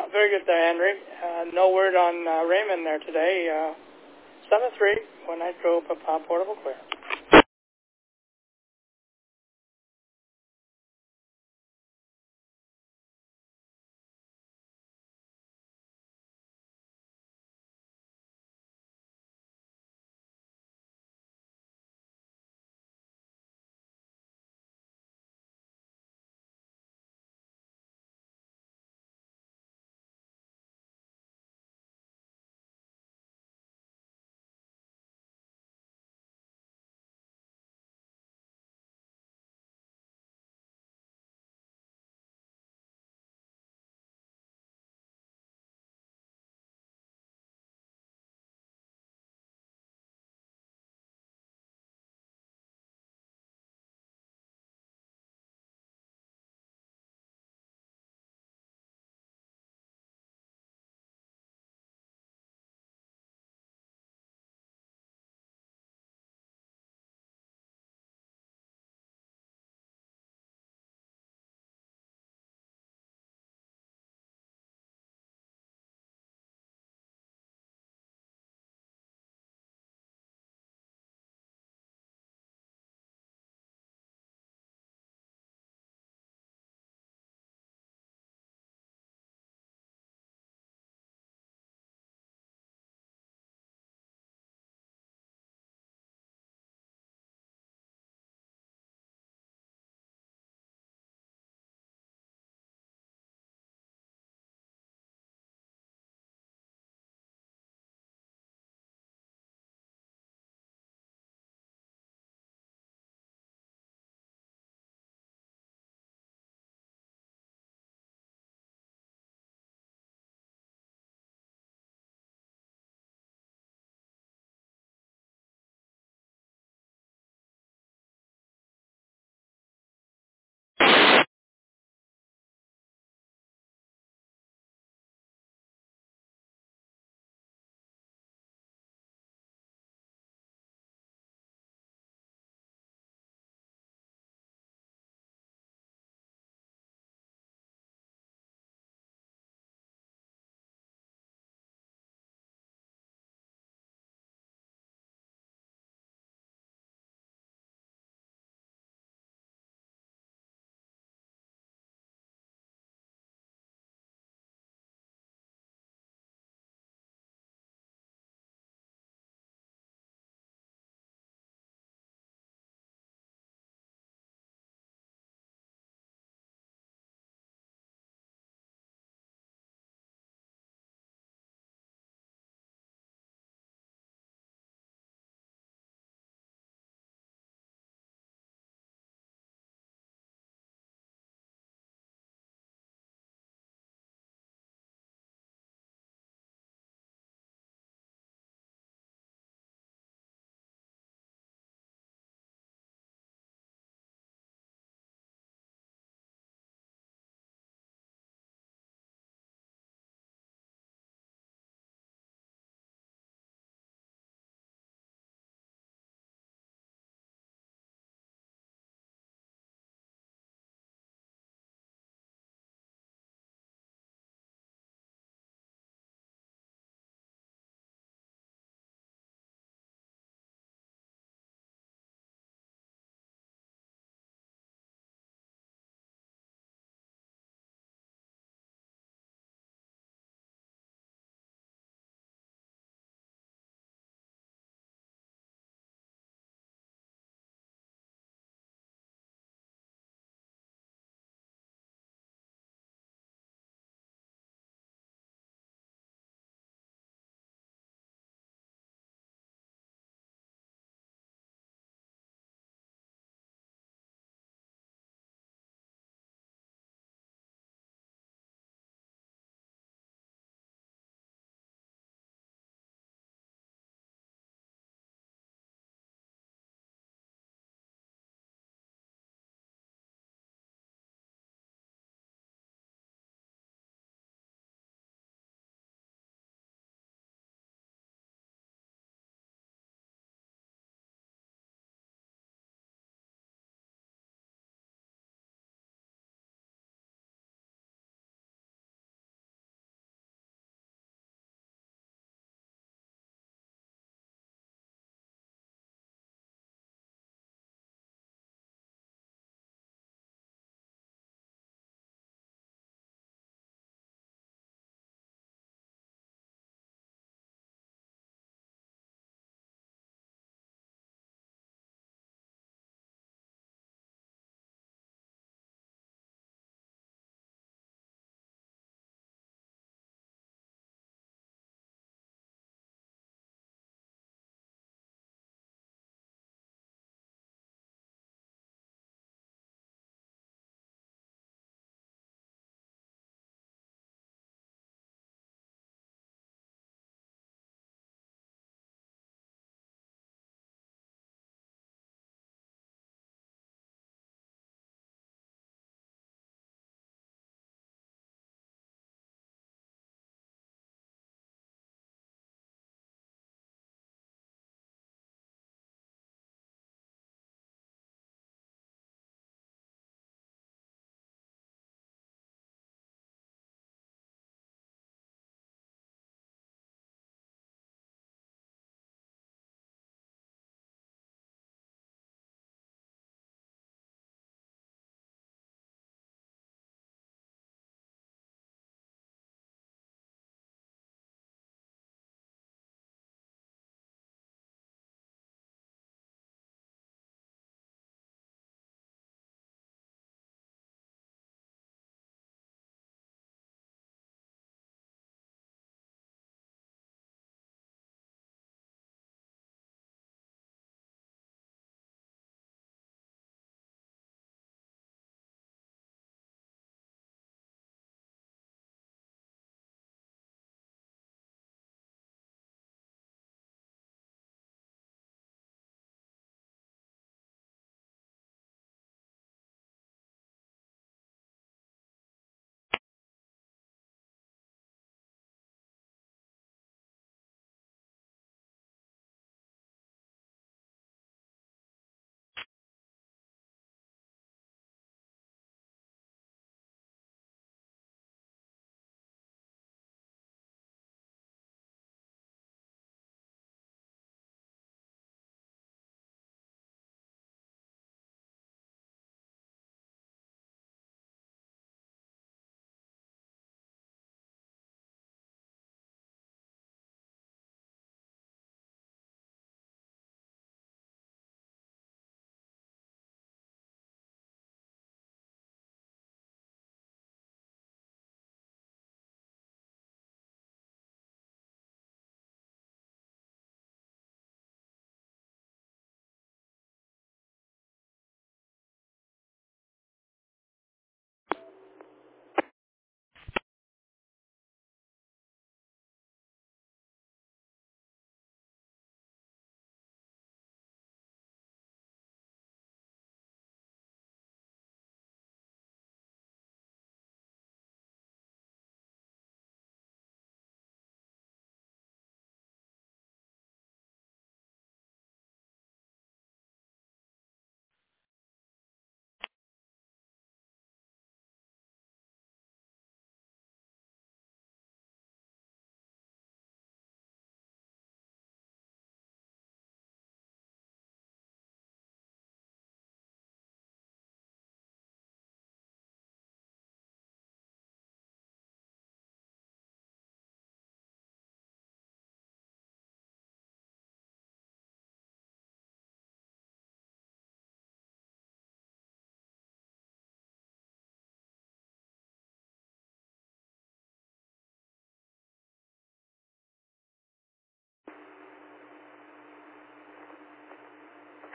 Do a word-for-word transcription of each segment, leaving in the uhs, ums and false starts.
very good there, Henry. Uh, no word on uh, Raymond there today. Uh, seven three, one Nitro, Papa, Portable Clear.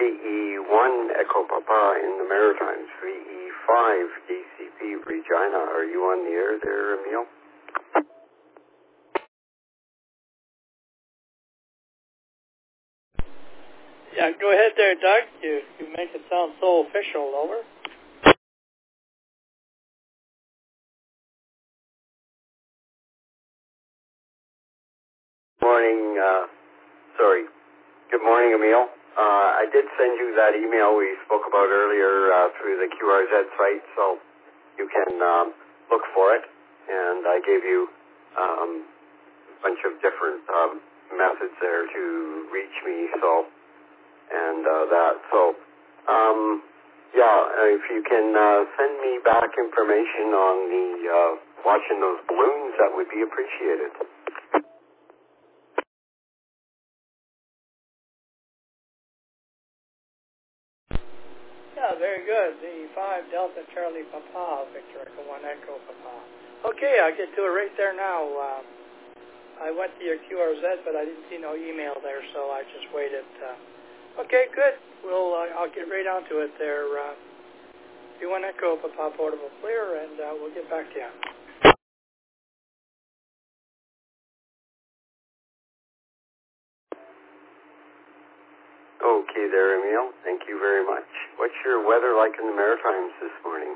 V E one Echo Papa in the Maritimes, V E five D C P Regina. Are you on the air there, Emil? Yeah, go ahead there, Doug. You, you make it sound so official. Over. Morning, uh, sorry. Good morning, Emil. Uh, I did send you that email we spoke about earlier uh, through the Q R Z site, so you can um, look for it. And I gave you um, a bunch of different um, methods there to reach me, so, and uh, that. So, um, yeah, if you can uh, send me back information on the uh, watching those balloons, that would be appreciated. Yeah, very good. The five Delta Charlie Papa, Victor Echo one Echo Papa. Okay, I'll get to it right there now. Uh, I went to your Q R Z, but I didn't see no email there, so I just waited. Uh, okay, good. We'll uh, I'll get right onto it there. Uh, V one Echo Papa Portable Clear, and uh, we'll get back to you. Okay there, Emil. Thank you very much. What's your weather like in the Maritimes this morning?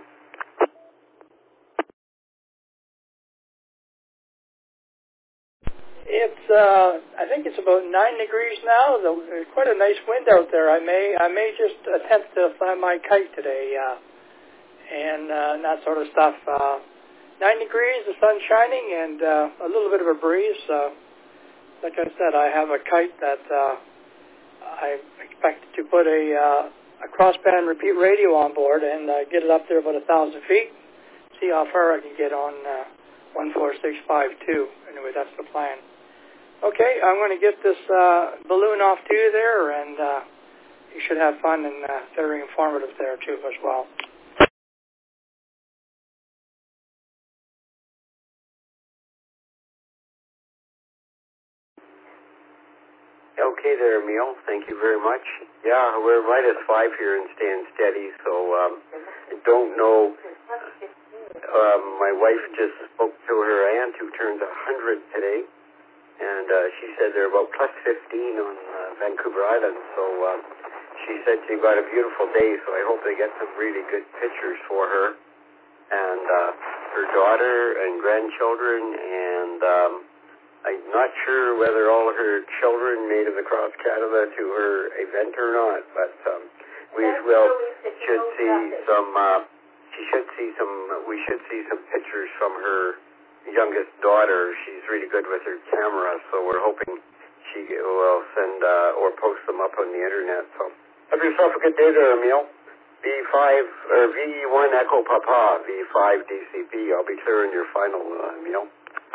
It's uh, I think it's about nine degrees now. There's quite a nice wind out there. I may I may just attempt to fly my kite today, uh, and uh, that sort of stuff. Uh, nine degrees, the sun's shining, and uh, a little bit of a breeze. Uh, like I said, I have a kite that uh, I expect to put a uh, a crossband repeat radio on board and uh, get it up there about a thousand feet. See how far I can get on uh, one four six five two. Anyway, that's the plan. Okay, I'm going to get this uh, balloon off to you there, and uh, you should have fun and uh, very informative there too as well. Okay there, Emil. Thank you very much. Yeah, we're right at five here and staying steady, so um, I don't know. Um, my wife just spoke to her aunt who turned one hundred today, and uh, she said they're about plus fifteen on uh, Vancouver Island, so uh, she said she got a beautiful day, so I hope they get some really good pictures for her and uh, her daughter and grandchildren, and um, I'm not sure whether all of her children made it across Canada to her event or not, but um, we will should see some. Uh, she should see some. We should see some pictures from her youngest daughter. She's really good with her camera, so we're hoping she will send uh, or post them up on the internet. So have yourself a good day there, Emil. V five or V one Echo Papa, V five D C P. I'll be clearing your final, uh, Emil.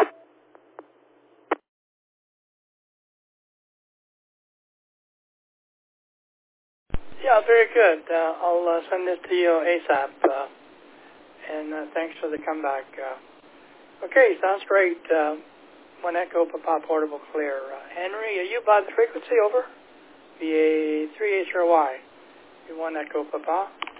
Yeah, very good. Uh, I'll uh, send this to you ASAP, uh, and uh, thanks for the comeback. Uh, okay, sounds great. Uh, one Echo Papa Portable Clear. Uh, Henry, are you by the frequency? Over. V A three H R Y. V one Echo Papa.